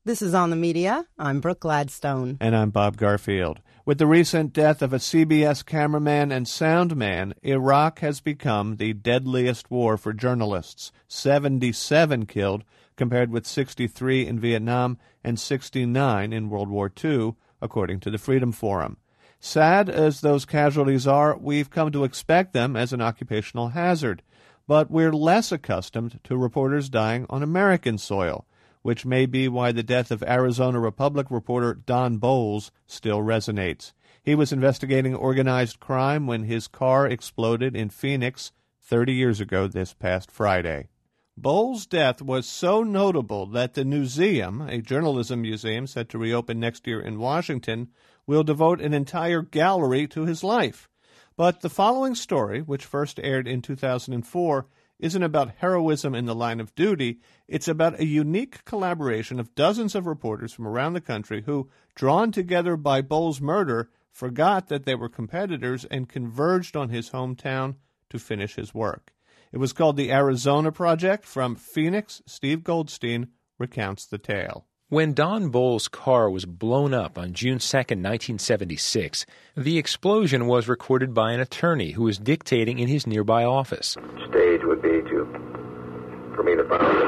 This is On the Media. I'm Brooke Gladstone. And I'm Bob Garfield. With the recent death of a CBS cameraman and sound man, Iraq has become the deadliest war for journalists. 77 killed, compared with 63 in Vietnam and 69 in World War II, according to the Freedom Forum. Sad as those casualties are, we've come to expect them as an occupational hazard. But we're less accustomed to reporters dying on American soil, which may be why the death of Arizona Republic reporter Don Bolles still resonates. He was investigating organized crime when his car exploded in Phoenix 30 years ago this past Friday. Bolles' death was so notable that the Newseum, a journalism museum set to reopen next year in Washington, will devote an entire gallery to his life. But the following story, which first aired in 2004, isn't about heroism in the line of duty. It's about a unique collaboration of dozens of reporters from around the country who, drawn together by Bolles' murder, forgot that they were competitors and converged on his hometown to finish his work. It was called the Arizona Project. From Phoenix, Steve Goldstein recounts the tale. When Don Bolles' car was blown up on June 2, 1976, the explosion was recorded by an attorney who was dictating in his nearby office. Stage would be for me to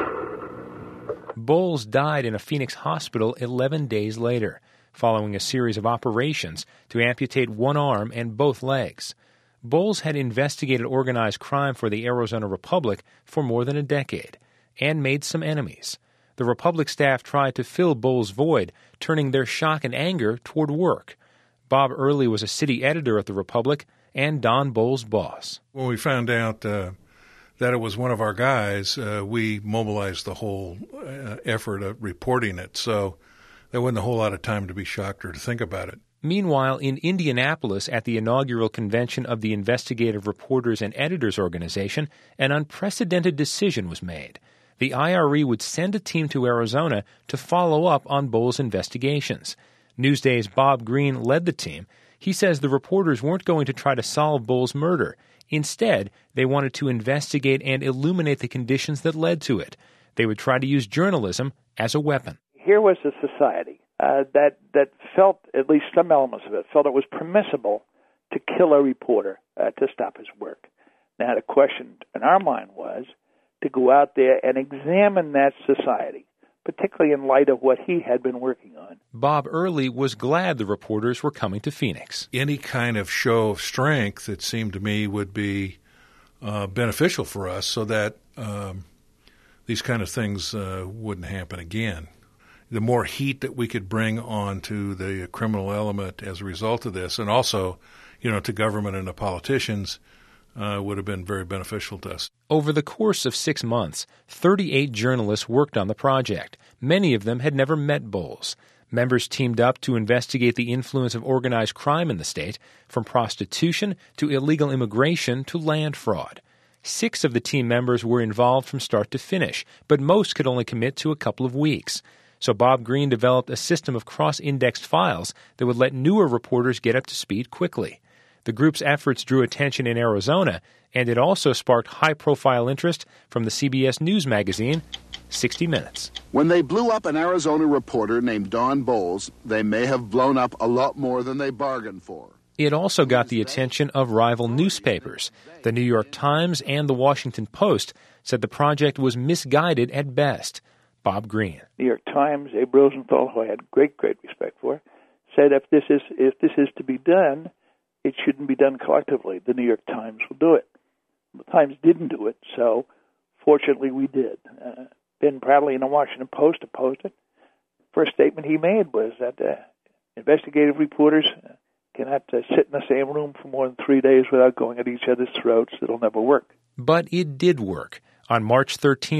find. Bolles died in a Phoenix hospital 11 days later, following a series of operations to amputate one arm and both legs. Bolles had investigated organized crime for the Arizona Republic for more than a decade and made some enemies. The Republic staff tried to fill Bolles' void, turning their shock and anger toward work. Bob Early was a city editor at the Republic and Don Bolles' boss. When we found out that it was one of our guys, we mobilized the whole effort of reporting it. So there wasn't a whole lot of time to be shocked or to think about it. Meanwhile, in Indianapolis at the inaugural convention of the Investigative Reporters and Editors Organization, an unprecedented decision was made. The IRE would send a team to Arizona to follow up on Bolles' investigations. Newsday's Bob Green led the team. He says the reporters weren't going to try to solve Bolles' murder. Instead, they wanted to investigate and illuminate the conditions that led to it. They would try to use journalism as a weapon. Here was a society that felt, at least some elements of it, felt it was permissible to kill a reporter to stop his work. Now, the question in our mind was to go out there and examine that society, particularly in light of what he had been working on. Bob Early was glad the reporters were coming to Phoenix. Any kind of show of strength, it seemed to me, would be beneficial for us so that these kind of things wouldn't happen again. The more heat that we could bring on to the criminal element as a result of this, and also, to government and the politicians, would have been very beneficial to us. Over the course of 6 months, 38 journalists worked on the project. Many of them had never met Bolles. Members teamed up to investigate the influence of organized crime in the state, from prostitution to illegal immigration to land fraud. 6 of the team members were involved from start to finish, but most could only commit to a couple of weeks. So Bob Green developed a system of cross-indexed files that would let newer reporters get up to speed quickly. The group's efforts drew attention in Arizona, and it also sparked high-profile interest from the CBS News magazine, 60 Minutes. When they blew up an Arizona reporter named Don Bolles, they may have blown up a lot more than they bargained for. It also got the attention of rival newspapers. The New York Times and the Washington Post said the project was misguided at best. Bob Green. New York Times, Abe Rosenthal, who I had great respect for, said if this is to be done, it shouldn't be done collectively. The New York Times will do it. The Times didn't do it, so fortunately we did. Ben Bradley in the Washington Post opposed it. First statement he made was that investigative reporters cannot sit in the same room for more than 3 days without going at each other's throats. It'll never work. But it did work. On March 13,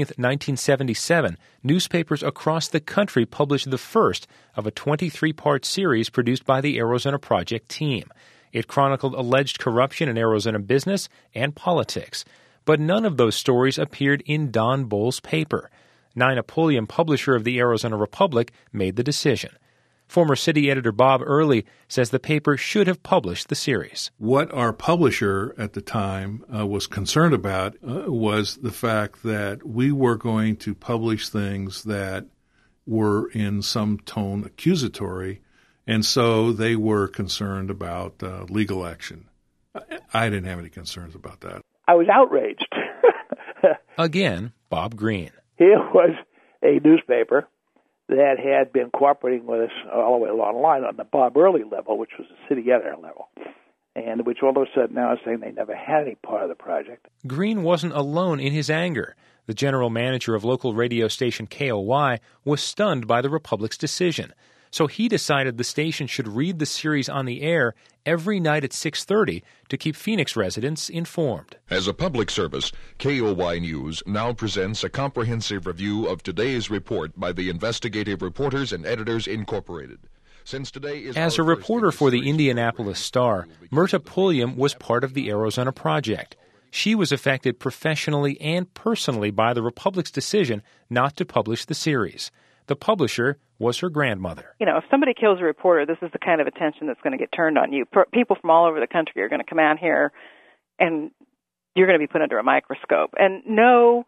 1977, newspapers across the country published the first of a 23-part series produced by the Arizona Project team. It chronicled alleged corruption in Arizona business and politics. But none of those stories appeared in Don Bolles' paper. Nina Pulliam, publisher of the Arizona Republic, made the decision. Former city editor Bob Early says the paper should have published the series. What our publisher at the time was concerned about was the fact that we were going to publish things that were in some tone accusatory, and so they were concerned about legal action. I didn't have any concerns about that. I was outraged. Again, Bob Greene. Here was a newspaper that had been cooperating with us all the way along the line on the Bob Early level, which was the city editor level, and which all of a sudden now is saying they never had any part of the project. Greene wasn't alone in his anger. The general manager of local radio station KOY was stunned by the Republic's decision. So he decided the station should read the series on the air every night at 6:30 to keep Phoenix residents informed. As a public service, KOY News now presents a comprehensive review of today's report by the Investigative Reporters and Editors Incorporated. Since today is As a reporter for the Indianapolis Star, Myrta Pulliam was part of the Arizona Project. She was affected professionally and personally by the Republic's decision not to publish the series. The publisher was her grandmother. You know, if somebody kills a reporter, this is the kind of attention that's going to get turned on you. People from all over the country are going to come out here, and you're going to be put under a microscope. And no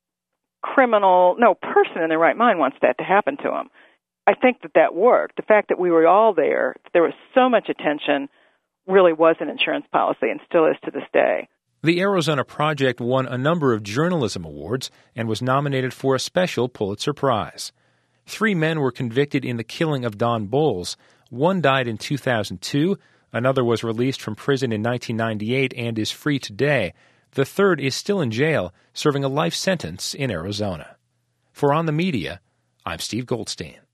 person in their right mind wants that to happen to them. I think that worked. The fact that we were all there was so much attention, really was an insurance policy and still is to this day. The Arizona Project won a number of journalism awards and was nominated for a special Pulitzer Prize. 3 men were convicted in the killing of Don Bolles. One died in 2002. Another was released from prison in 1998 and is free today. The third is still in jail, serving a life sentence in Arizona. For On the Media, I'm Steve Goldstein.